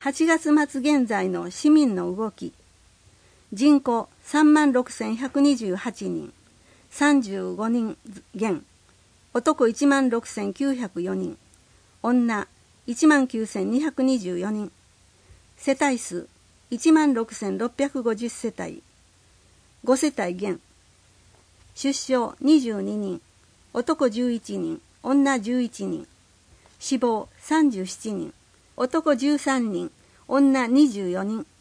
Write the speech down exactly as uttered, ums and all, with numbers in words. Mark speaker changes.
Speaker 1: はちがつ末現在の市民の動き。人口さんまんろくせんひゃくにじゅうはちにん、さんじゅうごにん減。男いちまんろくせんきゅうひゃくよにん、女いちまんきゅうせんにひゃくにじゅうよにん。世帯数いちまんろくせんろっぴゃくごじゅう世帯。ご世帯減。出生にじゅうににん、男じゅういちにん、女じゅういちにん。死亡さんじゅうななにん、男じゅうさんにん、女にじゅうよにん。